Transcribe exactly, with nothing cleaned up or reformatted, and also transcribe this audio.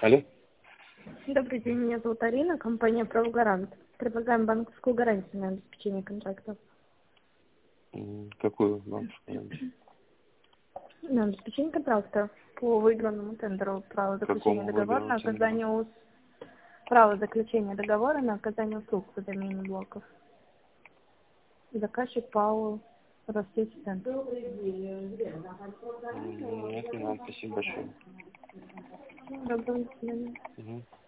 Алло. Добрый день, меня зовут Арина, компания «Правогарант». Предлагаем банковскую гарантию на обеспечение контрактов. Какую банковскую гарантию? На обеспечение контракта по выигранному тендеру, право заключения Какому договора на выигранному тендеру? оказание ус... право заключения договора на оказание услуг по замене блоков. Заказчик ПАО «Росстехцентр». М, Нет, не надо, спасибо большое. Доброго дня. Мгм.